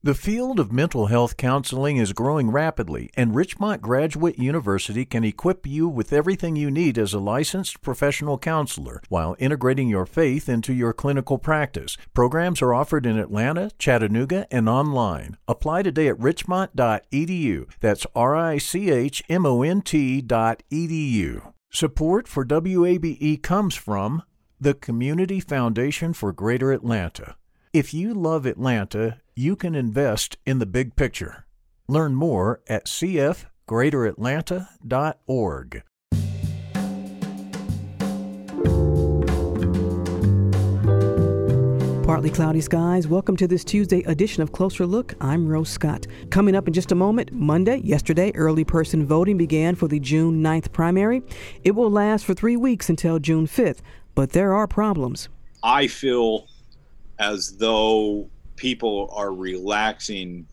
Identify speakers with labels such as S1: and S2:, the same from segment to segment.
S1: The field of mental health counseling is growing rapidly, and Richmont Graduate University can equip you with everything you need as a licensed professional counselor while integrating your faith into your clinical practice. Programs are offered in Atlanta, Chattanooga, and online. Apply today at richmont.edu. That's richmont.edu. Support for WABE comes from the Community Foundation for Greater Atlanta. If you love Atlanta, you can invest in the big picture. Learn more at cfgreateratlanta.org.
S2: Partly cloudy skies. Welcome to this Tuesday edition of Closer Look. I'm Rose Scott. Coming up in just a moment, yesterday, early person voting began for the June 9th primary. It will last for 3 weeks until June 5th, but there are problems.
S3: I feel as though people are relaxing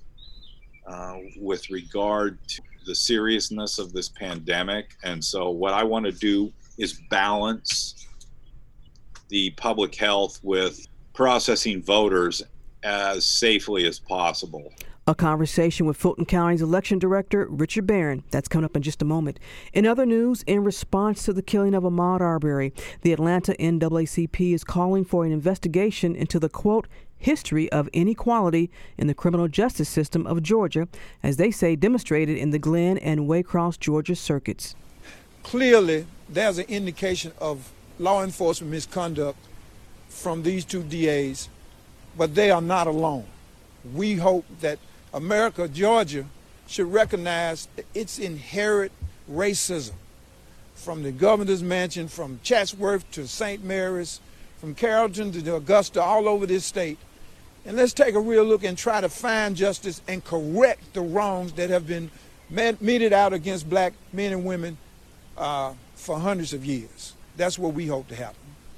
S3: with regard to the seriousness of this pandemic. And so what I want to do is balance the public health with processing voters as safely as possible.
S2: A conversation with Fulton County's election director, Richard Barron. That's coming up in just a moment. In other news, in response to the killing of Ahmaud Arbery, the Atlanta NAACP is calling for an investigation into the, quote, history of inequality in the criminal justice system of Georgia, as they say demonstrated in the Glenn and Waycross, Georgia circuits.
S4: Clearly, there's an indication of law enforcement misconduct from these two DAs, but they are not alone. We hope that America, Georgia, should recognize its inherent racism from the governor's mansion, from Chatsworth to St. Mary's, from Carrollton to Augusta, all over this state. And let's take a real look and try to find justice and correct the wrongs that have been meted out against black men and women for hundreds of years. That's what we hope to happen.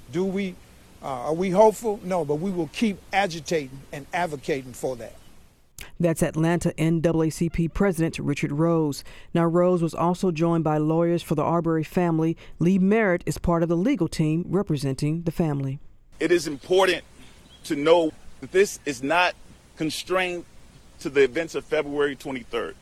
S4: Are we hopeful? No, but we will keep agitating and advocating for that.
S2: That's Atlanta NAACP President Richard Rose. Now, Rose was also joined by lawyers for the Arbery family. Lee Merritt is part of the legal team representing the family.
S5: It is important to know that this is not constrained to the events of February 23rd.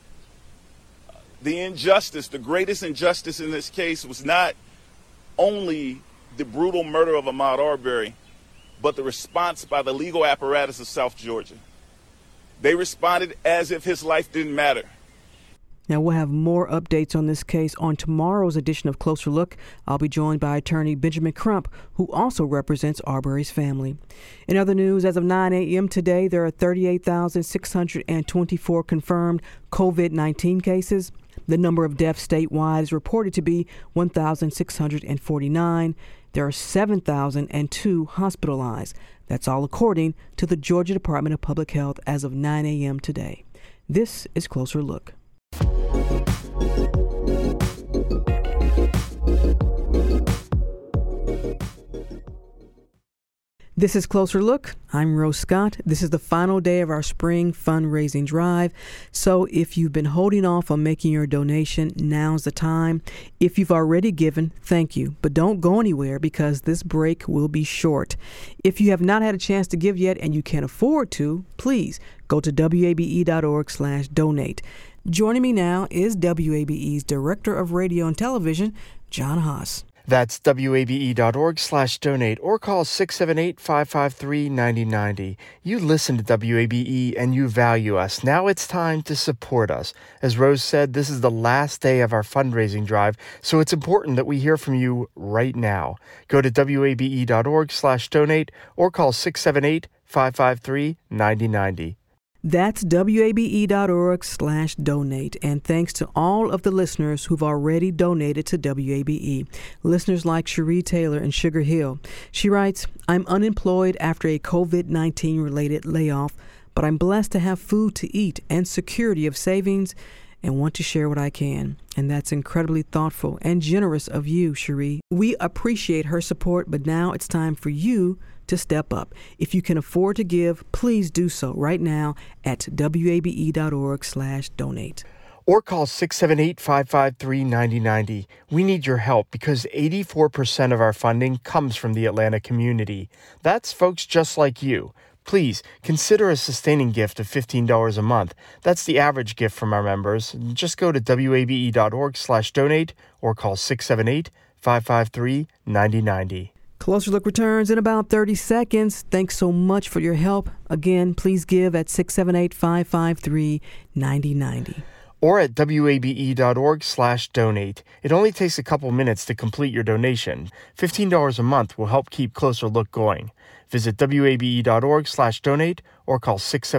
S5: The injustice, the greatest injustice in this case was not only the brutal murder of Ahmaud Arbery, but the response by the legal apparatus of South Georgia. They responded as if his life didn't matter.
S2: Now, we'll have more updates on this case on tomorrow's edition of Closer Look. I'll be joined by attorney Benjamin Crump, who also represents Arbery's family. In other news, as of 9 a.m. today, there are 38,624 confirmed COVID-19 cases. The number of deaths statewide is reported to be 1,649. There are 7,002 hospitalized. That's all according to the Georgia Department of Public Health as of 9 a.m. today. This is Closer Look. This is Closer Look. I'm Rose Scott. This is the final day of our spring fundraising drive. So if you've been holding off on making your donation, now's the time. If you've already given, thank you. But don't go anywhere because this break will be short. If you have not had a chance to give yet and you can't afford to, please go to wabe.org/donate. Joining me now is WABE's Director of Radio and Television, John Haas.
S6: That's wabe.org/donate or call 678-553-9090. You listen to WABE and you value us. Now it's time to support us. As Rose said, this is the last day of our fundraising drive, so it's important that we hear from you right now. Go to wabe.org/donate or call 678-553-9090.
S2: That's wabe.org/donate. And thanks to all of the listeners who've already donated to WABE. Listeners like Cherie Taylor in Sugar Hill. She writes, I'm unemployed after a COVID-19 related layoff, but I'm blessed to have food to eat and security of savings and want to share what I can. And that's incredibly thoughtful and generous of you, Cherie. We appreciate her support, but now it's time for you to step up. If you can afford to give, please do so right now at wabe.org/donate.
S6: Or call 678-553-9090. We need your help because 84% of our funding comes from the Atlanta community. That's folks just like you. Please consider a sustaining gift of $15 a month. That's the average gift from our members. Just go to wabe.org/donate or call 678-553-9090.
S2: Closer Look returns in about 30 seconds. Thanks so much for your help. Again, please give at 678-553-9090.
S6: Or at wabe.org/donate. It only takes a couple minutes to complete your donation. $15 a month will help keep Closer Look going. Visit wabe.org/donate or call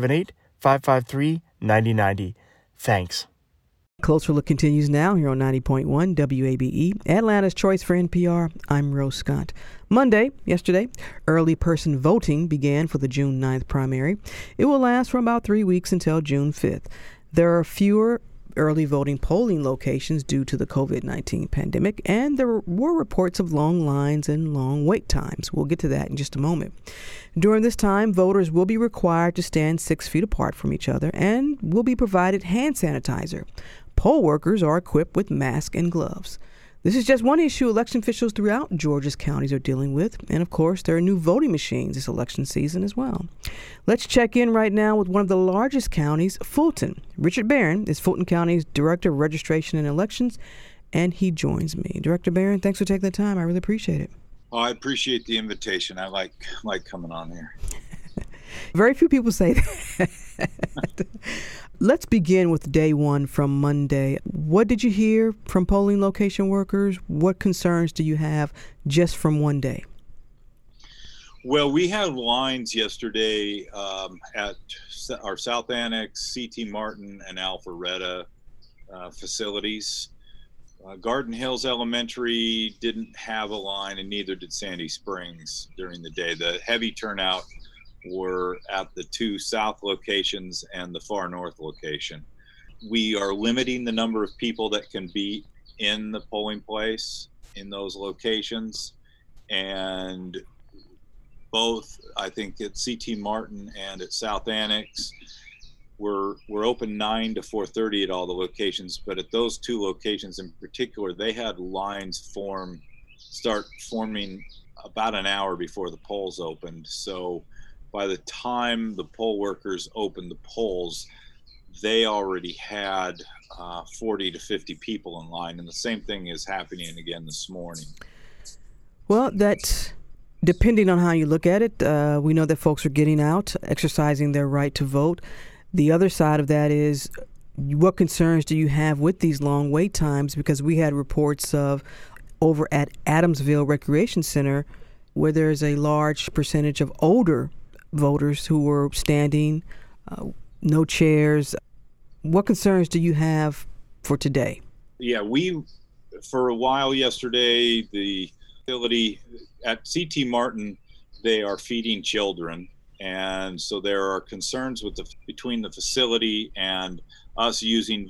S6: 678-553-9090. Thanks.
S2: Closer Look continues now here on 90.1 WABE, Atlanta's Choice for NPR. I'm Rose Scott. Monday, yesterday, early person voting began for the June 9th primary. It will last for about 3 weeks until June 5th. There are fewer early voting polling locations due to the COVID-19 pandemic, and there were reports of long lines and long wait times. We'll get to that in just a moment. During this time, voters will be required to stand 6 feet apart from each other and will be provided hand sanitizer. Poll workers are equipped with masks and gloves. This is just one issue election officials throughout Georgia's counties are dealing with. And of course, there are new voting machines this election season as well. Let's check in right now with one of the largest counties, Fulton. Richard Barron is Fulton County's Director of Registration and Elections, and he joins me. Director Barron, thanks for taking the time. I really appreciate it.
S3: Oh, I appreciate the invitation. I like coming on here.
S2: Very few people say that. Let's begin with day one from Monday. What did you hear from polling location workers? What concerns do you have just from one day?
S3: Well, we had lines yesterday at our South Annex, CT Martin, and Alpharetta facilities. Garden Hills Elementary didn't have a line, and neither did Sandy Springs during the day. The heavy turnout were at the 2 south locations and the far north location. We are limiting the number of people that can be in the polling place in those locations. And both, I think at CT Martin and at South Annex, we're open 9 to 4:30 at all the locations. But at those 2 locations in particular, they had lines start forming about an hour before the polls opened. So by the time the poll workers opened the polls, they already had 40 to 50 people in line. And the same thing is happening again this morning.
S2: Well, that's depending on how you look at it. We know that folks are getting out, exercising their right to vote. The other side of that is, what concerns do you have with these long wait times? Because we had reports of over at Adamsville Recreation Center where there's a large percentage of older voters who were standing, no chairs. What concerns do you have for today?
S3: Yeah, for a while yesterday, the facility at CT Martin, they are feeding children. And so there are concerns between the facility and us using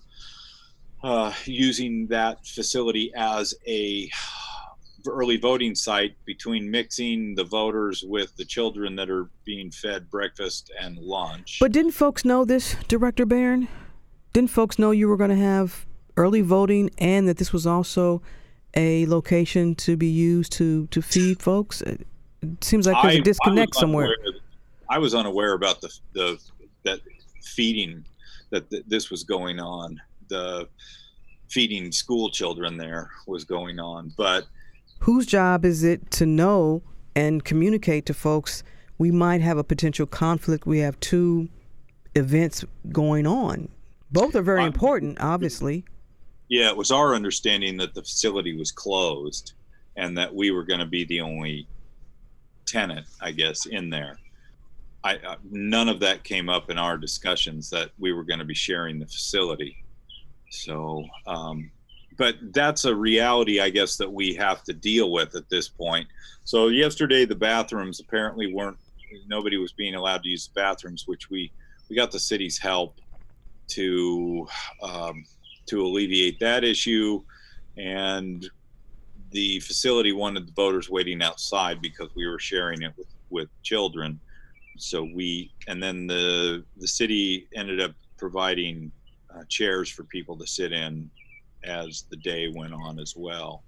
S3: that facility as a early voting site, between mixing the voters with the children that are being fed breakfast and lunch.
S2: But didn't folks know this, Director Barron? Didn't folks know you were going to have early voting and that this was also a location to be used to feed folks? It seems like there's a disconnect somewhere.
S3: I was unaware about that feeding, that this was going on. The feeding school children there was going on, but
S2: whose job is it to know and communicate to folks we might have a potential conflict? We have 2 events going on. Both are very important, obviously.
S3: Yeah, it was our understanding that the facility was closed and that we were going to be the only tenant, I guess, in there. None of that came up in our discussions that we were going to be sharing the facility. So, but that's a reality, I guess, that we have to deal with at this point. So yesterday, the bathrooms apparently nobody was being allowed to use the bathrooms, which we got the city's help to alleviate that issue. And the facility wanted the voters waiting outside because we were sharing it with children. So then the city ended up providing chairs for people to sit in as the day went on as well.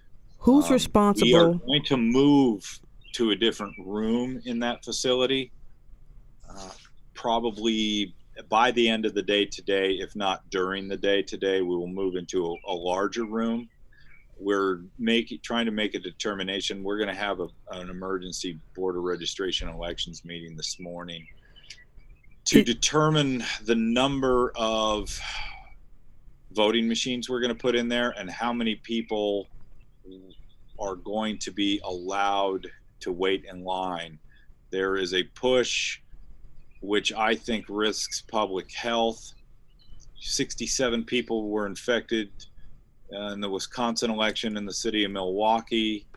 S2: Who's responsible?
S3: We are going to move to a different room in that facility Probably by the end of the day today, if not during the day today, we will move into a larger room. We're trying to make a determination. We're going to have an emergency Board of Registration Elections meeting this morning to determine the number of voting machines we're going to put in there and how many people are going to be allowed to wait in line. There is a push which I think risks public health. 67 people were infected in the Wisconsin election in the city of Milwaukee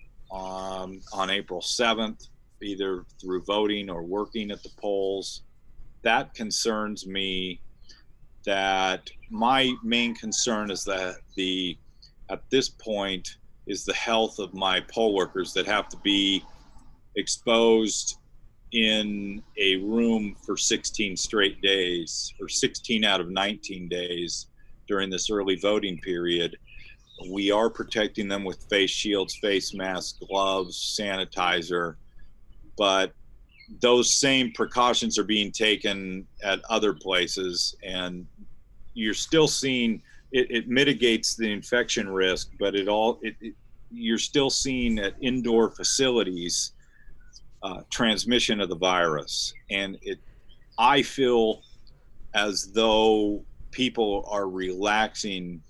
S3: on April 7th, either through voting or working at the polls. That concerns me. That my main concern is that at this point is the health of my poll workers that have to be exposed in a room for 16 straight days, or 16 out of 19 days during this early voting period. We are protecting them with face shields, face masks, gloves, sanitizer, but those same precautions are being taken at other places, and you're still seeing it mitigates the infection risk, but you're still seeing at indoor facilities transmission of the virus. And I feel as though people are relaxing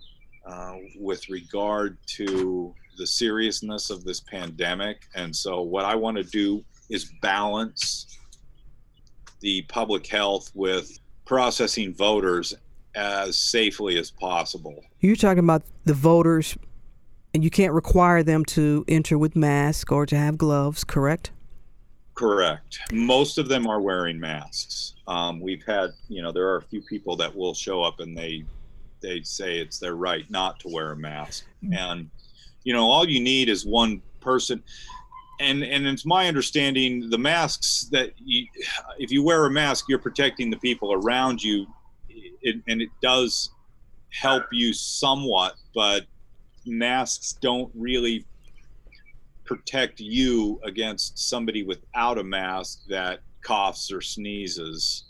S3: with regard to the seriousness of this pandemic. And so what I want to do is balance the public health with processing voters as safely as possible.
S2: You're talking about the voters, and you can't require them to enter with masks or to have gloves, correct?
S3: Correct. Most of them are wearing masks. We've had, there are a few people that will show up and they say it's their right not to wear a mask. And, all you need is one person. And it's my understanding the masks that if you wear a mask, you're protecting the people around you. And it does help you somewhat, but masks don't really protect you against somebody without a mask that coughs or sneezes.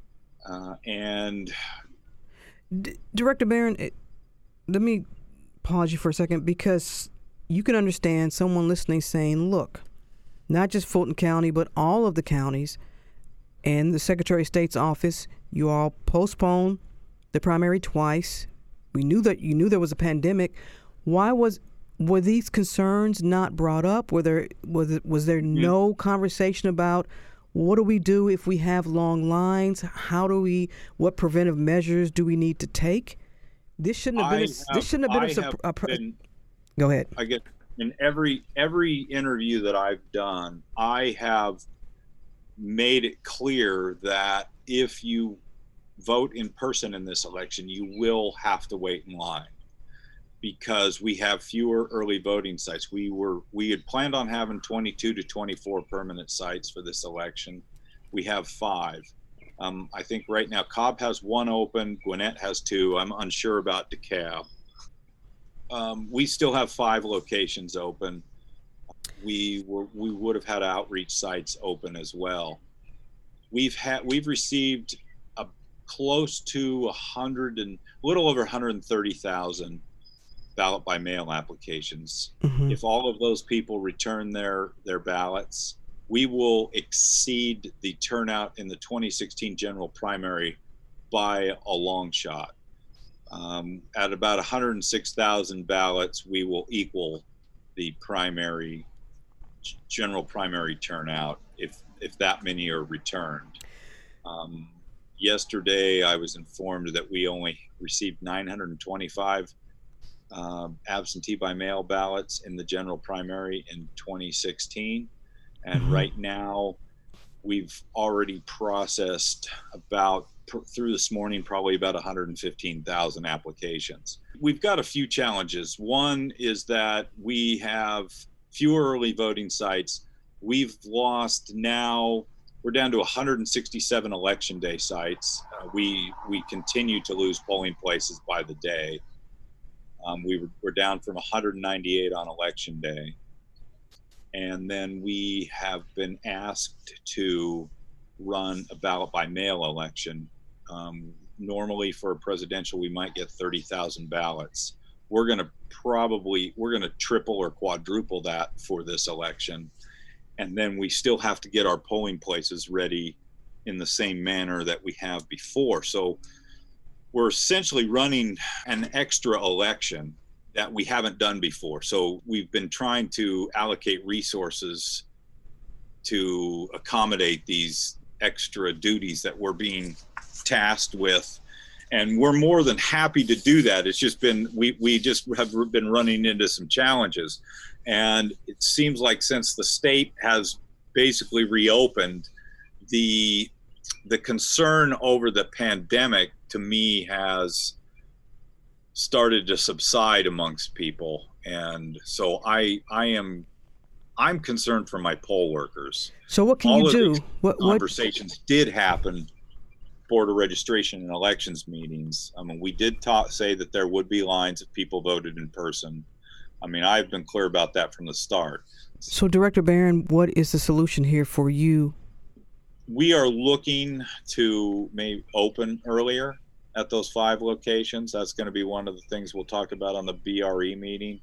S2: Director Barron, let me pause you for a second, because you can understand someone listening saying, look, not just Fulton County, but all of the counties and the Secretary of State's office, you all postponed the primary twice. We knew that you knew there was a pandemic. Were these concerns not brought up? Was there no conversation about what do we do if we have long lines? What preventive measures do we need to take? This shouldn't have been Go ahead.
S3: I get in every interview that I've done, I have made it clear that if you vote in person in this election, you will have to wait in line because we have fewer early voting sites. We had planned on having 22 to 24 permanent sites for this election. We have 5. I think right now Cobb has 1 open, Gwinnett has 2. I'm unsure about DeKalb. We still have 5 locations open. We would have had outreach sites open as well. We've received close to a little over 130,000 ballot by mail applications. Mm-hmm. If all of those people return their ballots, we will exceed the turnout in the 2016 general primary by a long shot. At about 106,000 ballots, we will equal the general primary turnout if that many are returned. Yesterday, I was informed that we only received 925 absentee by mail ballots in the general primary in 2016. And right now, we've already processed through this morning, probably about 115,000 applications. We've got a few challenges. One is that we have fewer early voting sites. We're down to 167 election day sites. We continue to lose polling places by the day. We're down from 198 on election day. And then we have been asked to run a ballot by mail election. Normally for a presidential, we might get 30,000 ballots. We're going to triple or quadruple that for this election. And then we still have to get our polling places ready in the same manner that we have before. So we're essentially running an extra election that we haven't done before. So we've been trying to allocate resources to accommodate these extra duties that we're being tasked with. And we're more than happy to do that. It's just been, we just have been running into some challenges. And it seems like since the state has basically reopened, the concern over the pandemic to me has started to subside amongst people. And so I'm concerned for my poll workers.
S2: So what can you do?
S3: What conversations did happen, Board of Registration and Elections meetings. I mean, we did say that there would be lines if people voted in person. I mean, I've been clear about that from the start.
S2: So Director Barron, what is the solution here for you?
S3: We are looking to maybe open earlier at those 5 locations. That's going to be one of the things we'll talk about on the BRE meeting.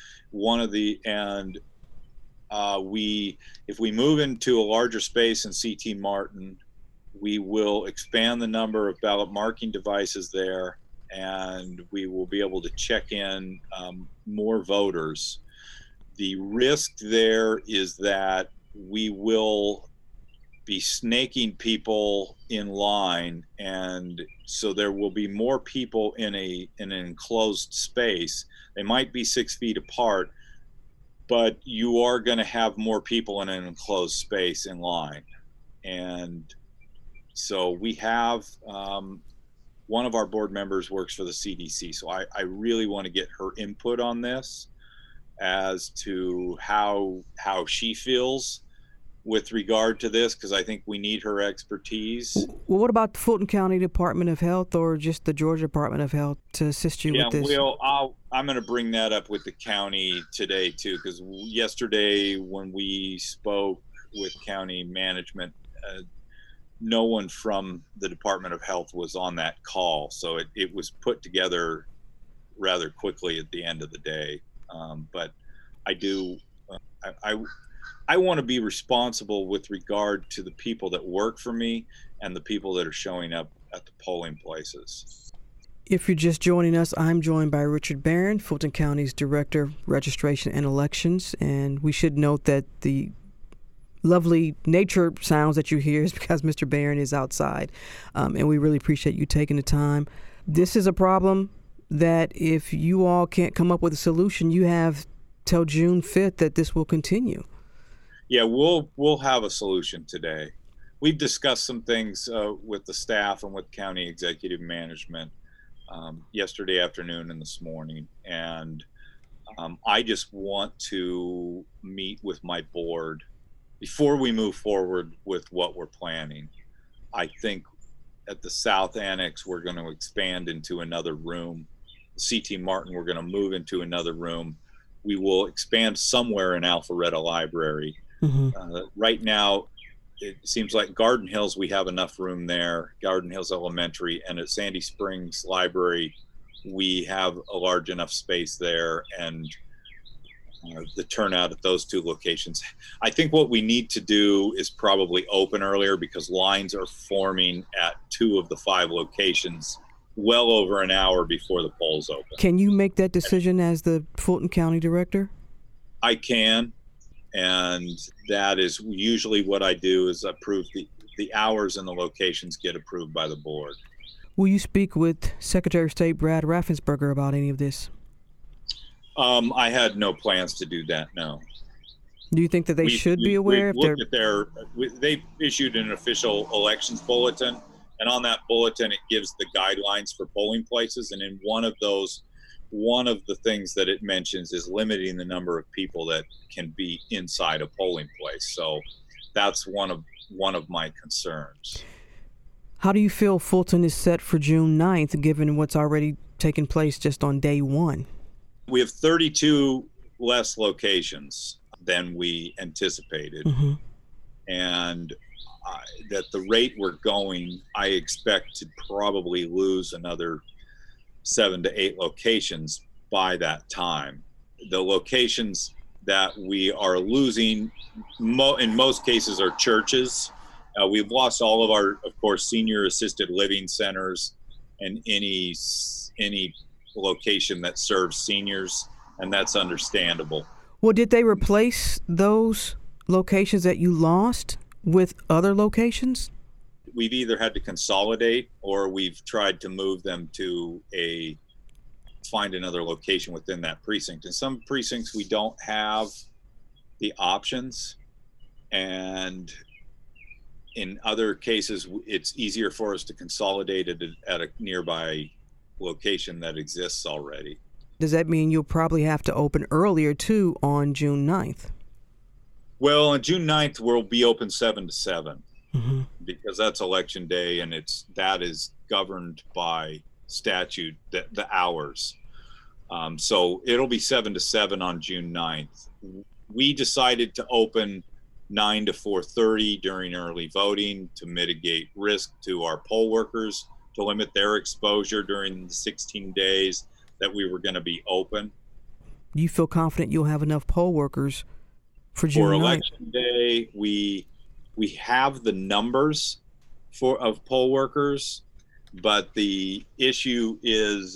S3: If we move into a larger space in CT Martin, we will expand the number of ballot marking devices there, and we will be able to check in more voters. The risk there is that we will be snaking people in line, and so there will be more people in an enclosed space. They might be 6 feet apart, but you are going to have more people in an enclosed space in line. And so we have one of our board members works for the CDC, so I really want to get her input on this as to how she feels with regard to this, because I think we need her expertise.
S2: Well, what about the Fulton County Department of Health or just the Georgia Department of Health to assist you with this?
S3: Yeah, Will, I'm going to bring that up with the county today too, because yesterday when we spoke with county management, no one from the Department of Health was on that call, so it was put together rather quickly at the end of the day. But I want to be responsible with regard to the people that work for me and the people that are showing up at the polling places.
S2: If you're just joining us, I'm joined by Richard Barron, Fulton County's Director of Registration and Elections, and we should note that the lovely nature sounds that you hear is because Mr. Barron is outside, and we really appreciate you taking the time. This is a problem that if you all can't come up with a solution, you have till June 5th that this will continue.
S3: Yeah, we'll have a solution today. We've discussed some things with the staff and with county executive management yesterday afternoon and this morning, and I just want to meet with my board before we move forward with what we're planning. I think at the South Annex, we're going to expand into another room. CT Martin, we're going to move into another room. We will expand somewhere in Alpharetta Library. Mm-hmm. Right now, it seems like Garden Hills, we have enough room there, Garden Hills Elementary, and at Sandy Springs Library, we have a large enough space there, and the turnout at those 2 locations. I think what we need to do is probably open earlier, because lines are forming at 2 of the 5 locations well over an hour before the polls open.
S2: Can you make that decision as the Fulton County Director?
S3: I can, and that is usually what I do, is approve the hours and the locations get approved by the board.
S2: Will you speak with Secretary of State Brad Raffensperger about any of this?
S3: I had no plans to do that, no.
S2: Do you think that they should be aware?
S3: They issued an official elections bulletin, and on that bulletin it gives the guidelines for polling places, and in one of the things that it mentions is limiting the number of people that can be inside a polling place. So that's one of my concerns.
S2: How do you feel Fulton is set for June 9th, given what's already taken place just on day 1?
S3: We have 32 less locations than we anticipated. Mm-hmm. And that the rate we're going, I expect to probably lose another 7 to 8 locations by that time. The locations that we are losing in most cases are churches. We've lost all of our, of course, senior assisted living centers and any location that serves seniors, and that's understandable.
S2: Well, did they replace those locations that you lost with other locations?
S3: We've either had to consolidate or we've tried to move them to find another location within that precinct. In some precincts, we don't have the options, and in other cases, it's easier for us to consolidate it at a nearby location that exists already.
S2: Does that mean you'll probably have to open earlier, too, on June 9th?
S3: Well, on June 9th, we'll be open 7 to 7 because that's election day, and that is governed by statute, the hours. So it'll be 7 to 7 on June 9th. We decided to open 9 to 4:30 during early voting to mitigate risk to our poll workers, to limit their exposure during the 16 days that we were going to be open.
S2: You feel confident you'll have enough poll workers for June 9th?
S3: For election day, we have the numbers of poll workers, but the issue is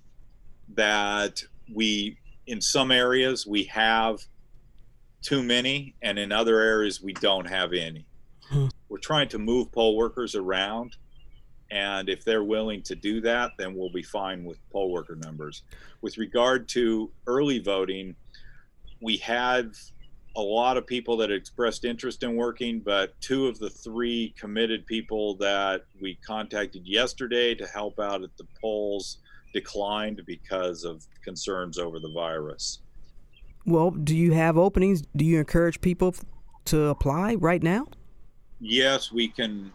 S3: that in some areas we have too many, and in other areas we don't have any. We're trying to move poll workers around, and if they're willing to do that, then we'll be fine with poll worker numbers. With regard to early voting, we had a lot of people that expressed interest in working, but 2 of the 3 committed people that we contacted yesterday to help out at the polls declined because of concerns over the virus.
S2: Well, do you have openings? Do you encourage people to apply right now?
S3: Yes, we can.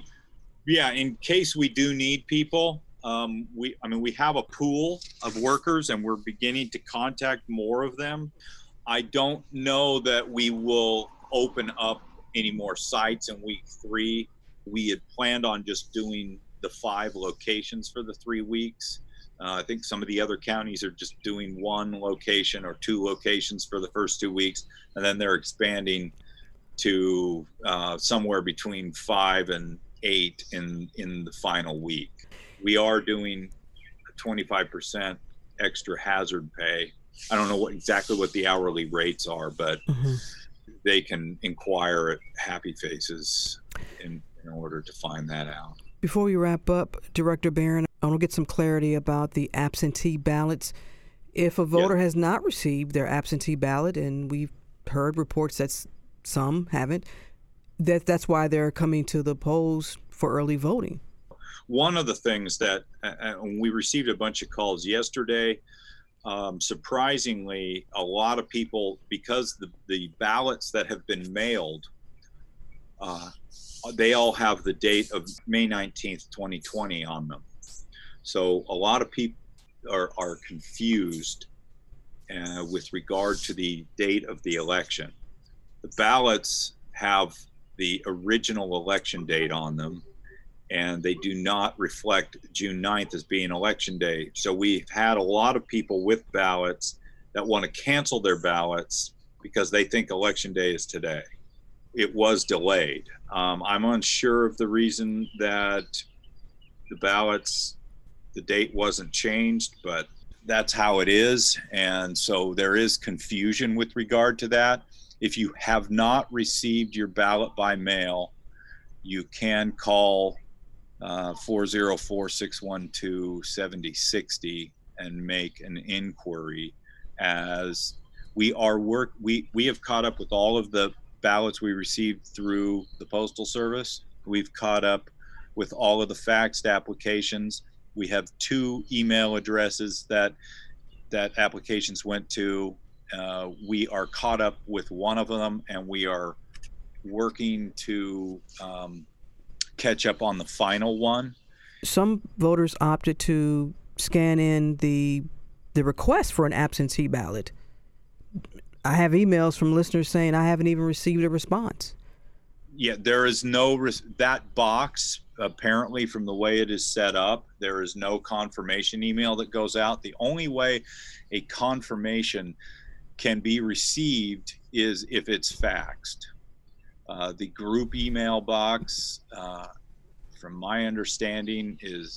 S3: In case we do need people, we have a pool of workers and we're beginning to contact more of them. I don't know that we will open up any more sites in week 3. We had planned on just doing the 5 locations for the 3 weeks. I think some of the other counties are just doing 1 location or 2 locations for the first 2 weeks, and then they're expanding to somewhere between 5 and 8 in the final week. We are doing 25% extra hazard pay. I don't know exactly what the hourly rates are, but they can inquire at Happy Faces in order to find that out.
S2: Before we wrap up, Director Barron, I want to get some clarity about the absentee ballots. If a voter has not received their absentee ballot, and we've heard reports that some haven't, that's why they're coming to the polls for early voting.
S3: One of the things that we received a bunch of calls yesterday, surprisingly, a lot of people, because the ballots that have been mailed, they all have the date of May 19th, 2020 on them. So a lot of people are confused with regard to the date of the election. The ballots have the original election date on them, and they do not reflect June 9th as being election day. So we've had a lot of people with ballots that want to cancel their ballots because they think election day is today. It was delayed. I'm unsure of the reason that the ballots, the date wasn't changed, but that's how it is. And so there is confusion with regard to that. If you have not received your ballot by mail, you can call 404-612-7060 and make an inquiry, as we have caught up with all of the ballots we received through the Postal Service. We've caught up with all of the faxed applications. We have 2 email addresses that applications went to. We are caught up with one of them, and we are working to catch up on the final one.
S2: Some voters opted to scan in the request for an absentee ballot. I have emails from listeners saying I haven't even received a response.
S3: Yeah, there is no that box, apparently, from the way it is set up, there is no confirmation email that goes out. The only way a confirmation can be received is if it's faxed. The group email box, from my understanding,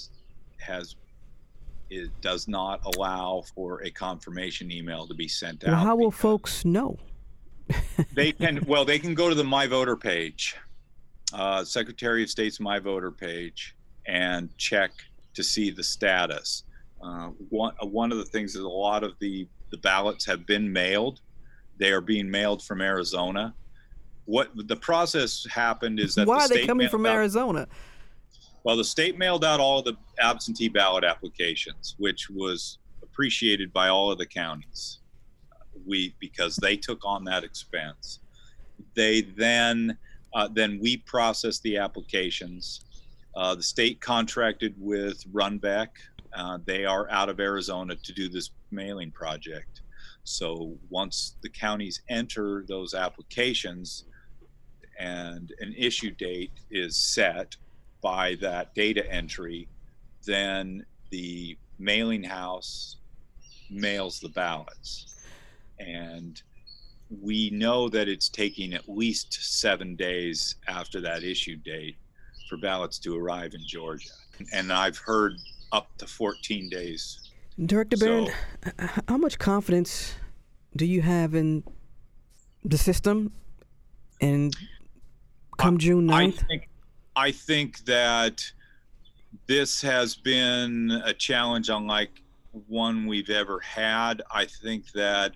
S3: it does not allow for a confirmation email to be sent out.
S2: Well, how will folks know?
S3: They can go to the My Voter page, Secretary of State's My Voter page, and check to see the status. One of the things is a lot of the ballots have been mailed. They are being mailed from Arizona. What the process happened is that
S2: why are they coming from Arizona?
S3: Well, the state mailed out all of the absentee ballot applications, which was appreciated by all of the counties. Because they took on that expense. They then we processed the applications. The state contracted with Runbeck. They are out of Arizona to do this mailing project. So once the counties enter those applications and an issue date is set by that data entry, then the mailing house mails the ballots. And we know that it's taking at least 7 days after that issue date for ballots to arrive in Georgia. And I've heard up to 14 days.
S2: Director Barron, how much confidence do you have in the system and come June 9th?
S3: I think that this has been a challenge unlike one we've ever had. I think that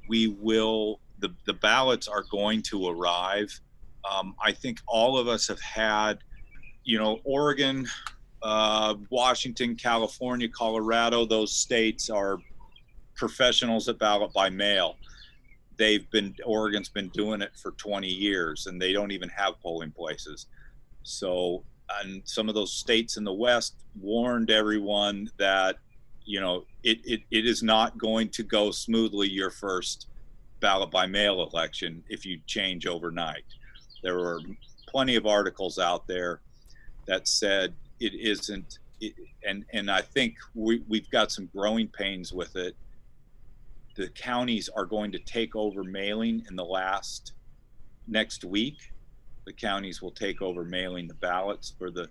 S3: the ballots are going to arrive. I think all of us have had, Oregon, Washington, California, Colorado, those states are professionals at ballot by mail. Oregon's been doing it for 20 years and they don't even have polling places. So, and some of those states in the West warned everyone that it is not going to go smoothly your first ballot by mail election if you change overnight. There were plenty of articles out there that said it isn't, and I think we've got some growing pains with it. The counties are going to take over mailing in the next week. The counties will take over mailing the ballots for the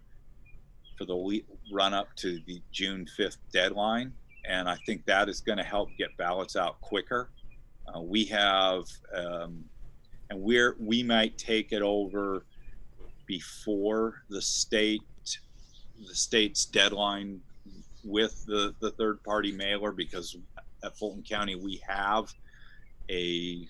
S3: run up to the June 5th deadline. And I think that is going to help get ballots out quicker. We have, and we might take it over before the state's deadline with the third party mailer, because at Fulton County we have a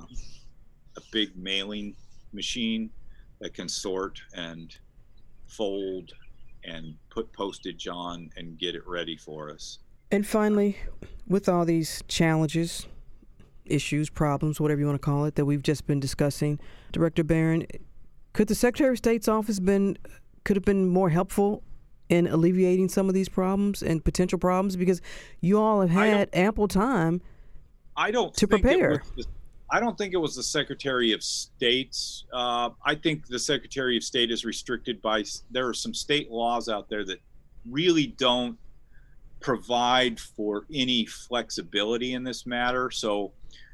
S3: big mailing machine that can sort and fold and put postage on and get it ready for us.
S2: And finally, with all these challenges, issues, problems, whatever you want to call it, that we've just been discussing, Director Barron, could the Secretary of State's office could have been more helpful in alleviating some of these problems and potential problems? Because you all have had ample time to prepare.
S3: I don't think it was the Secretary of State's. I think the Secretary of State is restricted by, there are some state laws out there that really don't provide for any flexibility in this matter. So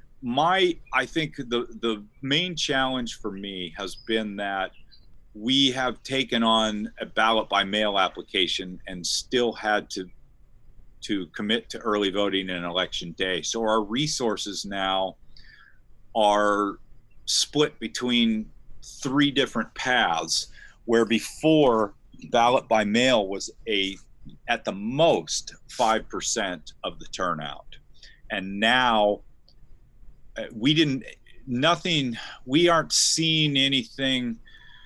S3: I think the main challenge for me has been that we have taken on a ballot by mail application and still had to commit to early voting in election day. So our resources now are split between 3 different paths, where before ballot by mail was at the most 5% of the turnout. And now we aren't seeing anything.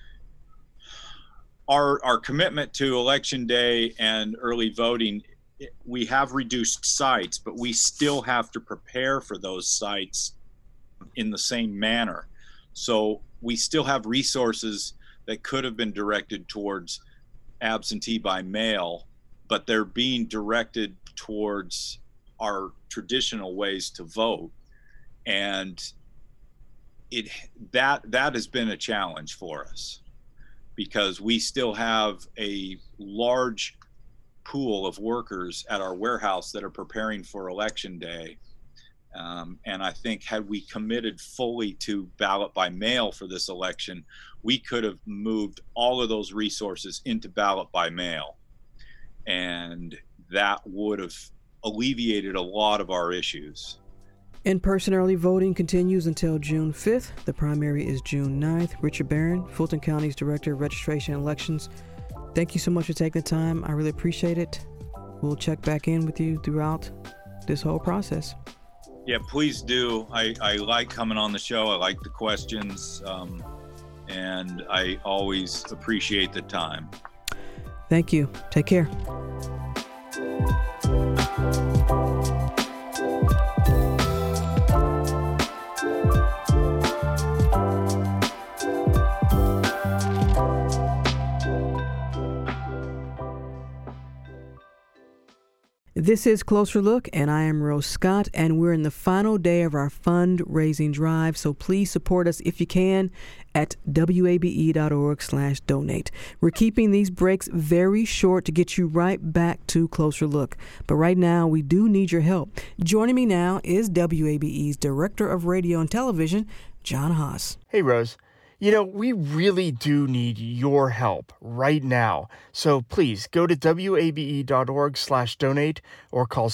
S3: Our commitment to election day and early voting, we have reduced sites, but we still have to prepare for those sites in the same manner. So we still have resources that could have been directed towards absentee by mail, but they're being directed towards our traditional ways to vote. And that has been a challenge for us, because we still have a large pool of workers at our warehouse that are preparing for Election Day. And I think had we committed fully to ballot by mail for this election, we could have moved all of those resources into ballot by mail. And that would have alleviated a lot of our issues.
S2: In-person early voting continues until June 5th. The primary is June 9th. Richard Barron, Fulton County's Director of Registration and Elections. Thank you so much for taking the time. I really appreciate it. We'll check back in with you throughout this whole process.
S3: Yeah, please do. I like coming on the show. I like the questions. And I always appreciate the time.
S2: Thank you. Take care. This is Closer Look, and I am Rose Scott, and we're in the final day of our fundraising drive, so please support us if you can at wabe.org/donate. We're keeping these breaks very short to get you right back to Closer Look, but right now we do need your help. Joining me now is WABE's Director of Radio and Television, John Haas.
S6: Hey, Rose. You know, we really do need your help right now. So please go to wabe.org/donate or call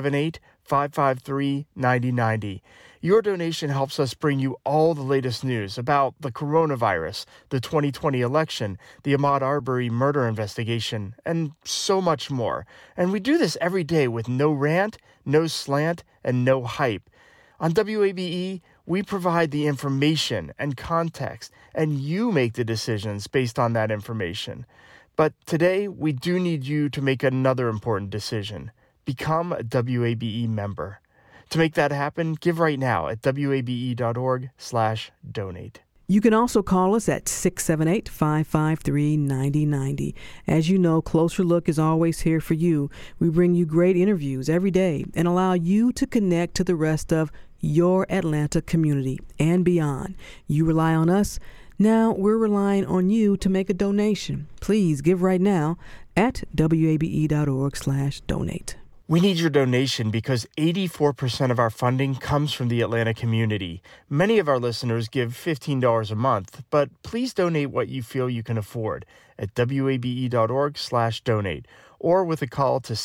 S6: 678-553-9090. Your donation helps us bring you all the latest news about the coronavirus, the 2020 election, the Ahmaud Arbery murder investigation, and so much more. And we do this every day with no rant, no slant, and no hype. On WABE, we provide the information and context, and you make the decisions based on that information. But today, we do need you to make another important decision. Become a WABE member. To make that happen, give right now at wabe.org/donate.
S2: You can also call us at 678-553-9090. As you know, Closer Look is always here for you. We bring you great interviews every day and allow you to connect to the rest of your Atlanta community and beyond. You rely on us. Now we're relying on you to make a donation. Please give right now at wabe.org/donate.
S6: We need your donation because 84% of our funding comes from the Atlanta community. Many of our listeners give $15 a month, but please donate what you feel you can afford at wabe.org/donate or with a call to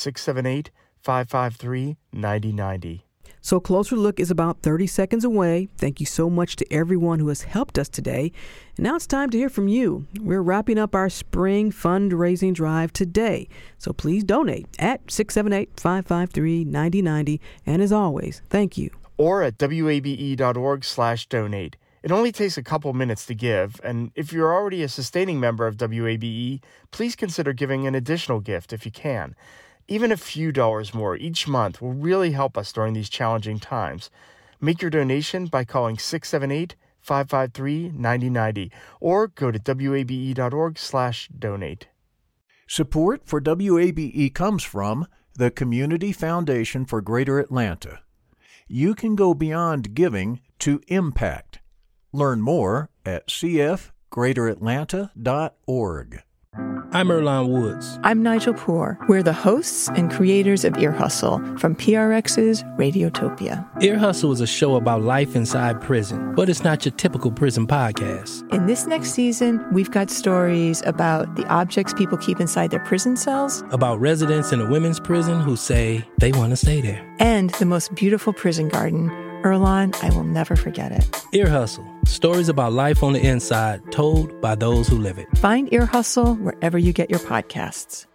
S6: 678-553-9090.
S2: So Closer Look is about 30 seconds away. Thank you so much to everyone who has helped us today. And now it's time to hear from you. We're wrapping up our spring fundraising drive today. So please donate at 678-553-9090. And as always, thank you.
S6: Or at wabe.org/donate. It only takes a couple minutes to give, and if you're already a sustaining member of WABE, please consider giving an additional gift if you can. Even a few dollars more each month will really help us during these challenging times. Make your donation by calling 678-553-9090 or go to wabe.org/donate.
S1: Support for WABE comes from the Community Foundation for Greater Atlanta. You can go beyond giving to impact. Learn more at cfgreateratlanta.org.
S7: I'm Earlonne Woods.
S8: I'm Nigel Poor. We're the hosts and creators of Ear Hustle from PRX's Radiotopia.
S7: Ear Hustle is a show about life inside prison, but it's not your typical prison podcast.
S8: In this next season, we've got stories about the objects people keep inside their prison cells,
S7: about residents in a women's prison who say they want to stay there,
S8: and the most beautiful prison garden. Earlonne, I will never forget it.
S7: Ear Hustle. Stories about life on the inside told by those who live it.
S8: Find Ear Hustle wherever you get your podcasts.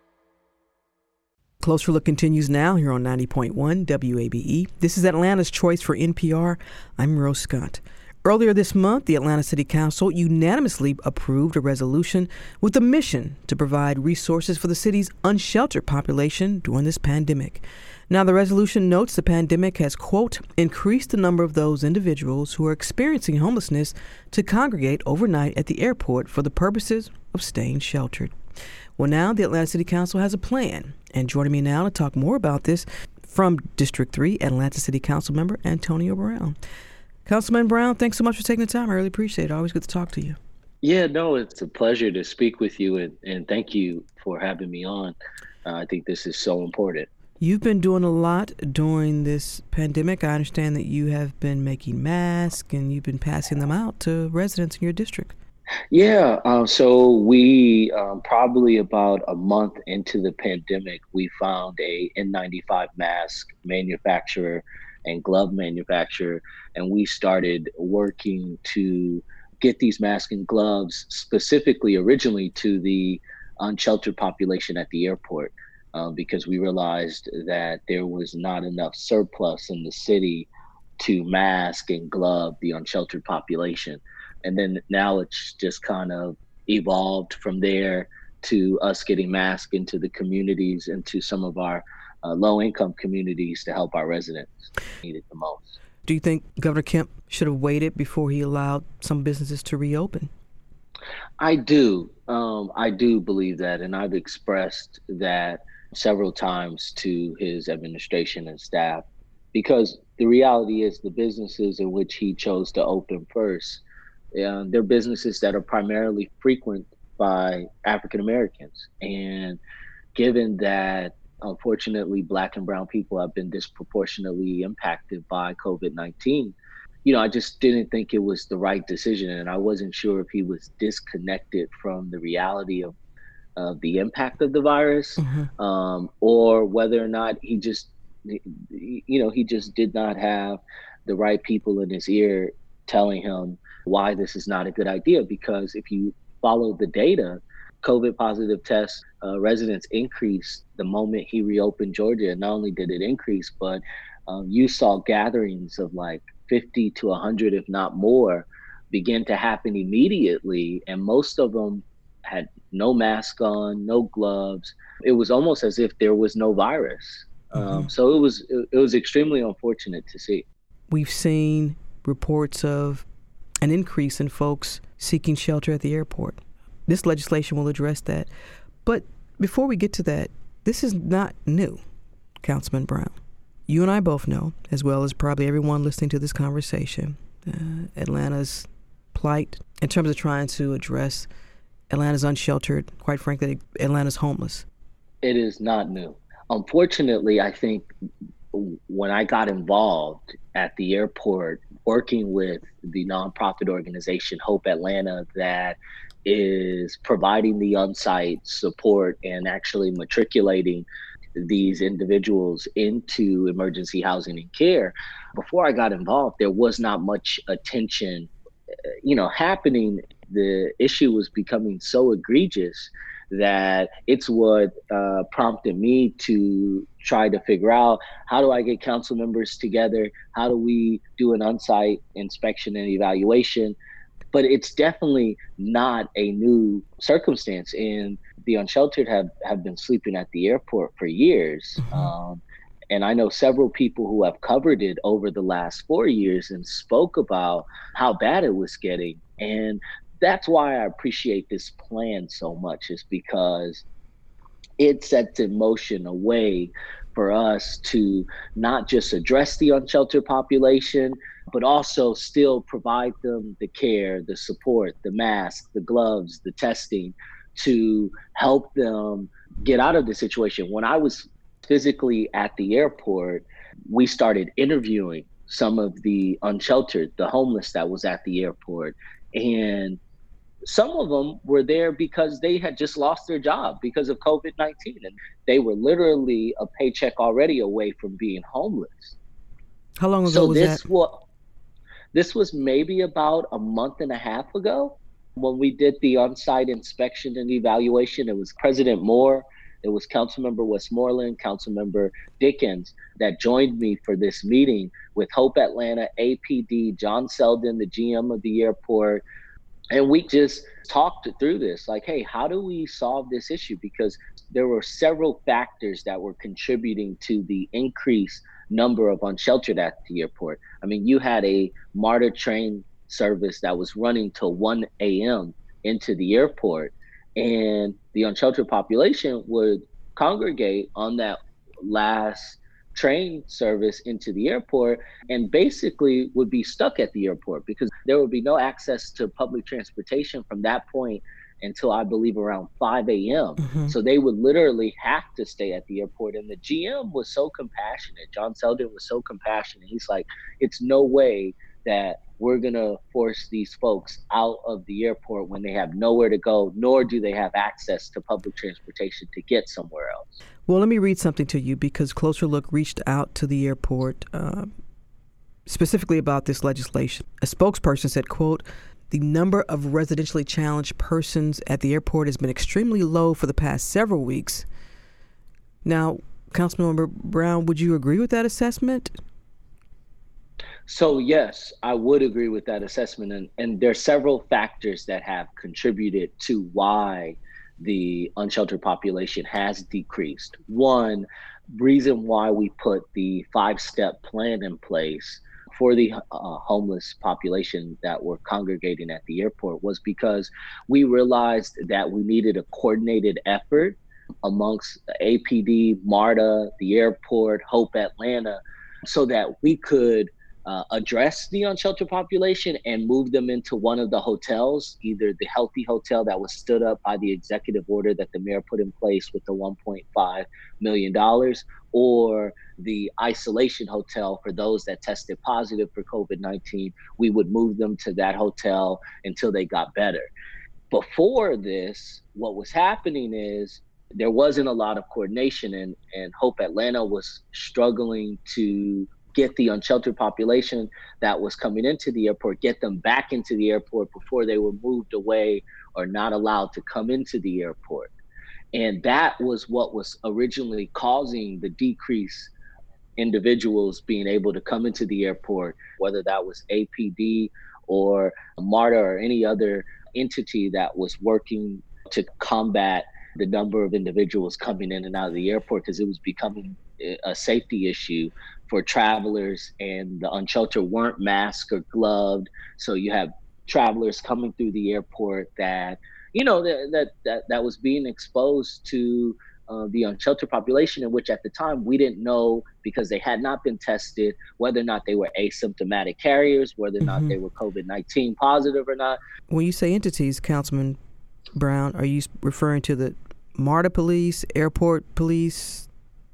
S2: Closer Look continues now here on 90.1 WABE. This is Atlanta's Choice for NPR. I'm Rose Scott. Earlier this month, the Atlanta City Council unanimously approved a resolution with a mission to provide resources for the city's unsheltered population during this pandemic. Now, the resolution notes the pandemic has, quote, increased the number of those individuals who are experiencing homelessness to congregate overnight at the airport for the purposes of staying sheltered. Well, now the Atlanta City Council has a plan. And joining me now to talk more about this from District 3, Atlanta City Council member Antonio Brown. Councilman Brown, thanks so much for taking the time. I really appreciate it. Always good to talk to you.
S9: Yeah, no, it's a pleasure to speak with you, and thank you for having me on. I think this is so important.
S2: You've been doing a lot during this pandemic. I understand that you have been making masks and you've been passing them out to residents in your district.
S9: Yeah, so we probably about a month into the pandemic, we found a N95 mask manufacturer and glove manufacturer, and we started working to get these masks and gloves specifically originally to the unsheltered population at the airport. Because we realized that there was not enough surplus in the city to mask and glove the unsheltered population. And then now it's just kind of evolved from there to us getting masks into the communities, into some of our low-income communities to help our residents need it the most.
S2: Do you think Governor Kemp should have waited before he allowed some businesses to reopen?
S9: I do. I do believe that, and I've expressed that several times to his administration and staff, because the reality is the businesses in which he chose to open first, they're businesses that are primarily frequent by African Americans. And given that, unfortunately, Black and brown people have been disproportionately impacted by COVID-19, I just didn't think it was the right decision. And I wasn't sure if he was disconnected from the reality of the impact of the virus, or whether or not he just did not have the right people in his ear telling him why this is not a good idea. Because if you follow the data, COVID positive tests, residents increased the moment he reopened Georgia. And not only did it increase, but you saw gatherings of like 50 to 100, if not more, begin to happen immediately. And most of them had no mask on, no gloves. It was almost as if there was no virus. So it was extremely unfortunate to see.
S2: We've seen reports of an increase in folks seeking shelter at the airport. This legislation will address that. But before we get to that, this is not new, Councilman Brown. You and I both know, as well as probably everyone listening to this conversation, Atlanta's plight in terms of trying to address Atlanta's unsheltered, quite frankly, Atlanta's homeless.
S9: It is not new. Unfortunately, I think when I got involved at the airport, working with the nonprofit organization Hope Atlanta that is providing the on-site support and actually matriculating these individuals into emergency housing and care, before I got involved, there was not much attention, happening. The issue was becoming so egregious that it's what prompted me to try to figure out, how do I get council members together? How do we do an on-site inspection and evaluation? But it's definitely not a new circumstance. And the unsheltered have been sleeping at the airport for years. And I know several people who have covered it over the last 4 years and spoke about how bad it was getting. And that's why I appreciate this plan so much, is because it sets in motion a way for us to not just address the unsheltered population, but also still provide them the care, the support, the masks, the gloves, the testing, to help them get out of the situation. When I was physically at the airport, we started interviewing some of the unsheltered, the homeless that was at the airport. And some of them were there because they had just lost their job because of COVID-19. And they were literally a paycheck already away from being homeless.
S2: How long ago was that?
S9: This was maybe about a month and a half ago when we did the on-site inspection and evaluation. It was President Moore, it was Councilmember Westmoreland, Councilmember Dickens that joined me for this meeting with Hope Atlanta, APD, John Selden, the GM of the airport. And we just talked through this, like, hey, how do we solve this issue? Because there were several factors that were contributing to the increased number of unsheltered at the airport. I mean, you had a MARTA train service that was running till 1 a.m. into the airport, and the unsheltered population would congregate on that last train service into the airport and basically would be stuck at the airport because there would be no access to public transportation from that point until I believe around 5 a.m.
S2: Mm-hmm.
S9: So they would literally have to stay at the airport. And the GM was so compassionate. John Selden was so compassionate. He's like, it's no way that we're going to force these folks out of the airport when they have nowhere to go, nor do they have access to public transportation to get somewhere else.
S2: Well, let me read something to you because Closer Look reached out to the airport specifically about this legislation. A spokesperson said, quote, "The number of residentially challenged persons at the airport has been extremely low for the past several weeks." Now, Councilmember Brown, would you agree with that assessment?
S9: So yes, I would agree with that assessment. And there are several factors that have contributed to why the unsheltered population has decreased. One reason why we put the 5-step plan in place for the homeless population that were congregating at the airport was because we realized that we needed a coordinated effort amongst APD, MARTA, the airport, Hope Atlanta, so that we could address the unsheltered population and move them into one of the hotels, either the Healthy Hotel that was stood up by the executive order that the mayor put in place with the $1.5 million, or the isolation hotel for those that tested positive for COVID-19. We would move them to that hotel until they got better. Before this, what was happening is there wasn't a lot of coordination, and Hope Atlanta was struggling to get the unsheltered population that was coming into the airport, get them back into the airport before they were moved away or not allowed to come into the airport. And that was what was originally causing the decrease individuals being able to come into the airport, whether that was APD or MARTA or any other entity that was working to combat the number of individuals coming in and out of the airport, because it was becoming a safety issue for travelers, and the unsheltered weren't masked or gloved. So you have travelers coming through the airport that, you know, that was being exposed to the unsheltered population, in which at the time we didn't know, because they had not been tested, whether or not they were asymptomatic carriers, whether or not they were COVID-19 positive or not.
S2: When you say entities, Councilman Brown, are you referring to the MARTA police, airport police?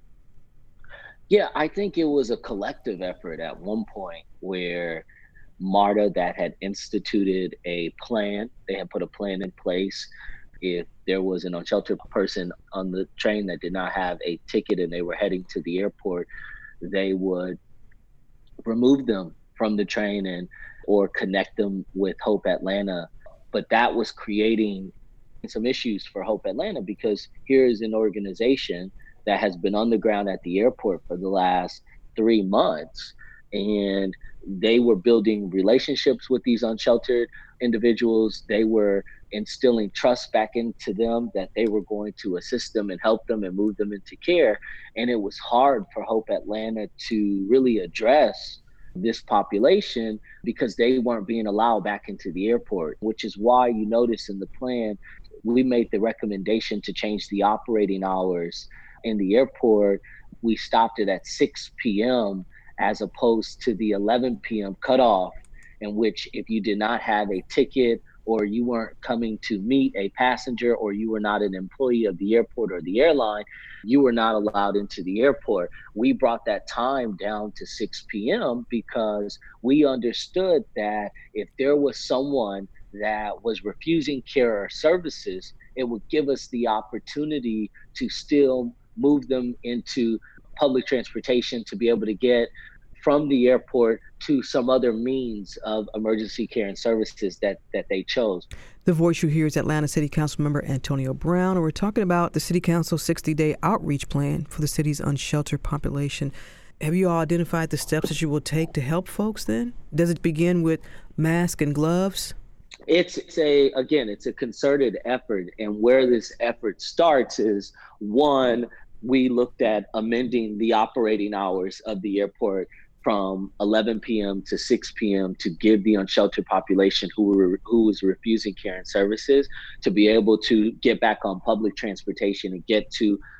S9: Yeah, I think it was a collective effort at one point where MARTA that had instituted a plan, they had put a plan in place. If there was an unsheltered person on the train that did not have a ticket and they were heading to the airport, they would remove them from the train or connect them with Hope Atlanta. But that was creating some issues for Hope Atlanta, because here is an organization that has been on the ground at the airport for the last 3 months, and they were building relationships with these unsheltered individuals. They were instilling trust back into them that they were going to assist them and help them and move them into care. And it was hard for Hope Atlanta to really address this population because they weren't being allowed back into the airport, which is why you notice in the plan, we made the recommendation to change the operating hours in the airport. We stopped it at 6 p.m. as opposed to the 11 p.m. cutoff, in which if you did not have a ticket or you weren't coming to meet a passenger or you were not an employee of the airport or the airline, you were not allowed into the airport. We brought that time down to 6 p.m. because we understood that if there was someone that was refusing care or services, it would give us the opportunity to still move them into public transportation to be able to get from the airport to some other means of emergency care and services that they chose.
S2: The voice you hear is Atlanta City Council member Antonio Brown, and we're talking about the City Council's 60-day outreach plan for the city's unsheltered population. Have you all identified the steps that you will take to help folks then? Does it begin with masks and gloves?
S9: It's a concerted effort, and where this effort starts is, one, we looked at amending the operating hours of the airport from 11 p.m. to 6 p.m. to give the unsheltered population who was refusing care and services to be able to get back on public transportation and get to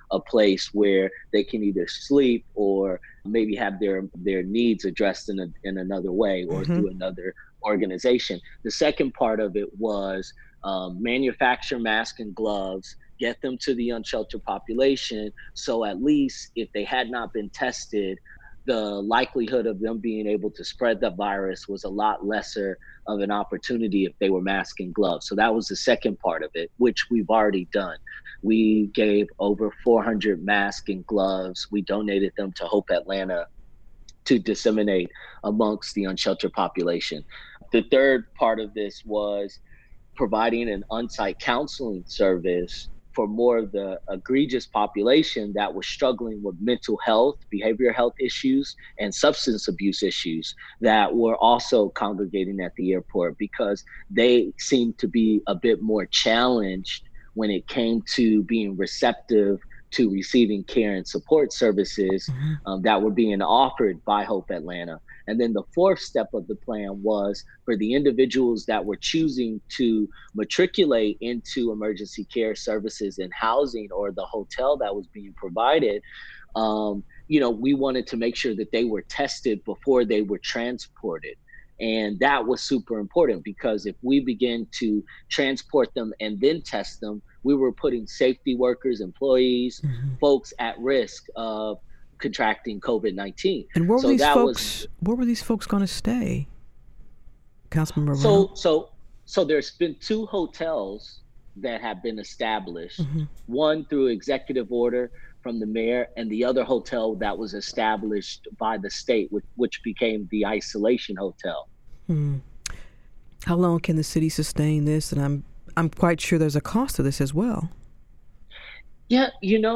S9: a place where they can either sleep or maybe have their needs addressed in another way or through another organization. The second part of it was manufacture masks and gloves, get them to the unsheltered population. So at least if they had not been tested, the likelihood of them being able to spread the virus was a lot lesser of an opportunity if they were mask and gloves. So that was the second part of it, which we've already done. We gave over 400 masks and gloves. We donated them to Hope Atlanta to disseminate amongst the unsheltered population. The third part of this was providing an on-site counseling service for more of the egregious population that was struggling with mental health, behavioral health issues, and substance abuse issues that were also congregating at the airport, because they seemed to be a bit more challenged when it came to being receptive to receiving care and support services that were being offered by Hope Atlanta. And then the fourth step of the plan was for the individuals that were choosing to matriculate into emergency care services and housing or the hotel that was being provided, we wanted to make sure that they were tested before they were transported. And that was super important, because if we begin to transport them and then test them, we were putting safety workers, employees, folks at risk of contracting COVID-19.
S2: And where were these folks going to stay? Councilmember Brown?
S9: So there's been 2 hotels that have been established, one through executive order from the mayor, and the other hotel that was established by the state, which became the isolation hotel.
S2: How long can the city sustain this? And I'm quite sure there's a cost to this as well.
S9: Yeah,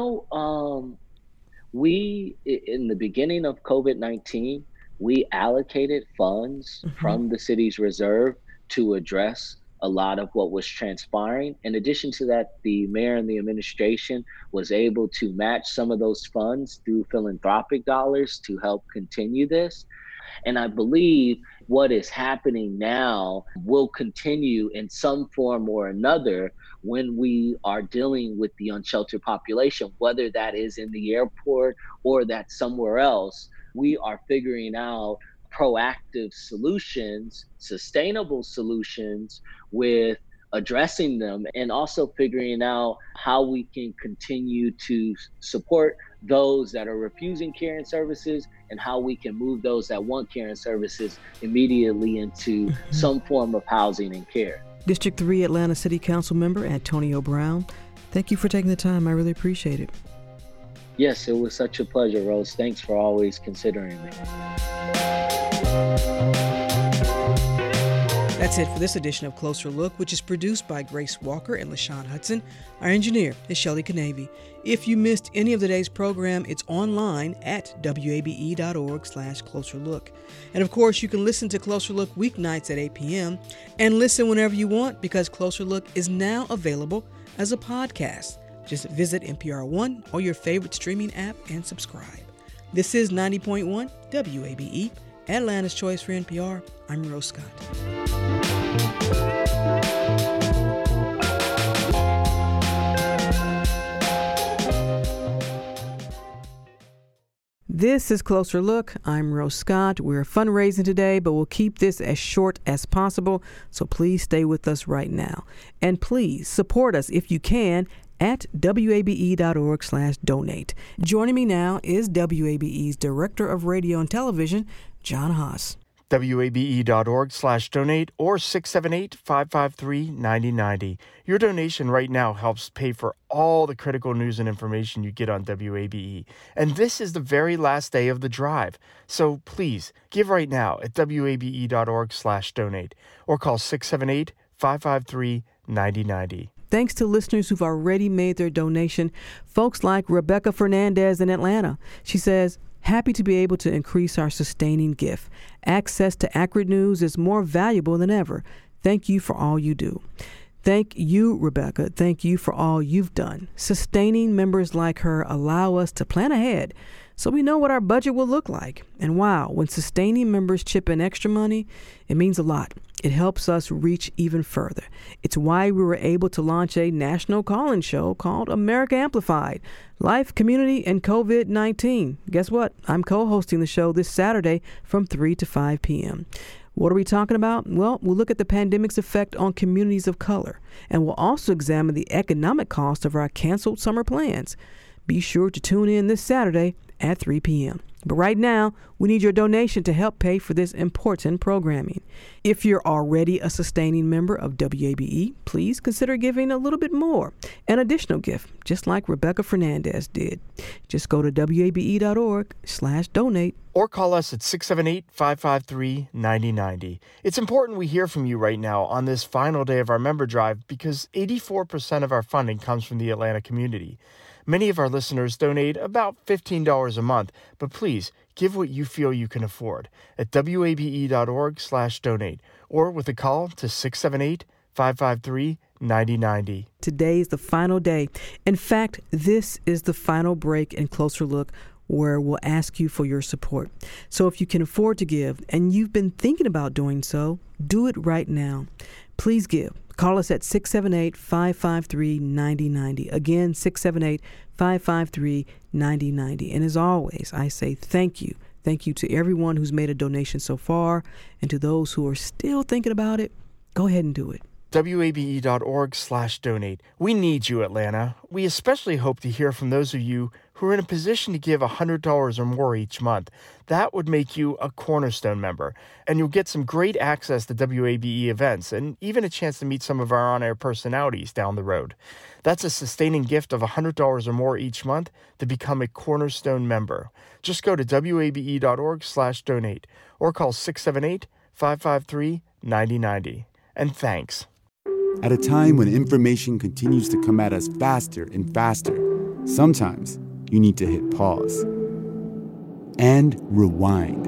S9: we, in the beginning of COVID-19, we allocated funds from the city's reserve to address a lot of what was transpiring. In addition to that, the mayor and the administration was able to match some of those funds through philanthropic dollars to help continue this. And I believe what is happening now will continue in some form or another when we are dealing with the unsheltered population, whether that is in the airport or that's somewhere else. We are figuring out proactive solutions, sustainable solutions with addressing them, and also figuring out how we can continue to support those that are refusing care and services, and how we can move those that want care and services immediately into some form of housing and care.
S2: District 3 Atlanta City Council member Antonio Brown, thank you for taking the time. I really appreciate it.
S9: Yes, it was such a pleasure, Rose. Thanks for always considering me.
S2: That's it for this edition of Closer Look, which is produced by Grace Walker and LaShawn Hudson. Our engineer is Shelley Canavy. If you missed any of today's program, it's online at wabe.org/closerlook. And of course, you can listen to Closer Look weeknights at 8 p.m. and listen whenever you want, because Closer Look is now available as a podcast. Just visit NPR One or your favorite streaming app and subscribe. This is 90.1 WABE, Atlanta's Choice for NPR. I'm Rose Scott. This is Closer Look. I'm Rose Scott. We're fundraising today, but we'll keep this as short as possible, so please stay with us right now. And please support us if you can at wabe.org/donate. Joining me now is WABE's Director of Radio and Television, John Haas.
S6: wabe.org/donate or 678-553-9090. Your donation right now helps pay for all the critical news and information you get on WABE. And this is the very last day of the drive. So please give right now at wabe.org/donate or call 678-553-9090.
S2: Thanks to listeners who've already made their donation, folks like Rebecca Fernandez in Atlanta. She says, happy to be able to increase our sustaining gift. Access to accurate news is more valuable than ever. Thank you for all you do. Thank you, Rebecca. Thank you for all you've done. Sustaining members like her allow us to plan ahead so we know what our budget will look like. And wow, when sustaining members chip in extra money, it means a lot. It helps us reach even further. It's why we were able to launch a national call-in show called America Amplified, Life, Community, and COVID-19. Guess what? I'm co-hosting the show this Saturday from 3 to 5 p.m. What are we talking about? Well, we'll look at the pandemic's effect on communities of color, and we'll also examine the economic cost of our canceled summer plans. Be sure to tune in this Saturday at 3 p.m. But right now, we need your donation to help pay for this important programming. If you're already a sustaining member of WABE, please consider giving a little bit more, an additional gift, just like Rebecca Fernandez did. Just go to wabe.org/donate.
S6: Or call us at 678-553-9090. It's important we hear from you right now on this final day of our member drive because 84% of our funding comes from the Atlanta community. Many of our listeners donate about $15 a month, but please give what you feel you can afford at wabe.org/donate or with a call to 678-553-9090.
S2: Today is the final day. In fact, this is the final break and closer look where we'll ask you for your support. So if you can afford to give and you've been thinking about doing so, do it right now. Please give. Call us at 678-553-9090. Again, 678-553-9090. And as always, I say thank you. Thank you to everyone who's made a donation so far, and to those who are still thinking about it, go ahead and do it.
S6: wabe.org/donate. We need you, Atlanta. We especially hope to hear from those of you who are in a position to give $100 or more each month. That would make you a Cornerstone member, and you'll get some great access to WABE events and even a chance to meet some of our on-air personalities down the road. That's a sustaining gift of $100 or more each month to become a Cornerstone member. Just go to wabe.org/donate or call 678-553-9090. And thanks.
S10: At a time when information continues to come at us faster and faster, sometimes you need to hit pause and rewind.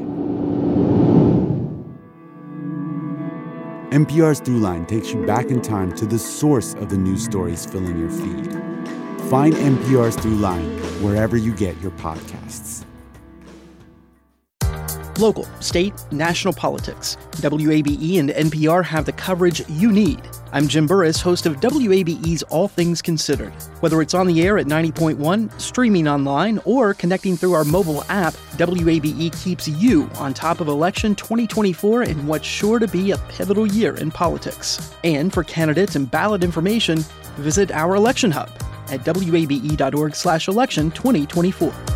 S10: NPR's Throughline takes you back in time to the source of the news stories filling your feed. Find NPR's Throughline wherever you get your podcasts.
S11: Local, state, national politics. WABE and NPR have the coverage you need. I'm Jim Burris, host of WABE's All Things Considered. Whether it's on the air at 90.1, streaming online, or connecting through our mobile app, WABE keeps you on top of election 2024 in what's sure to be a pivotal year in politics. And for candidates and ballot information, visit our election hub at wabe.org/election 2024.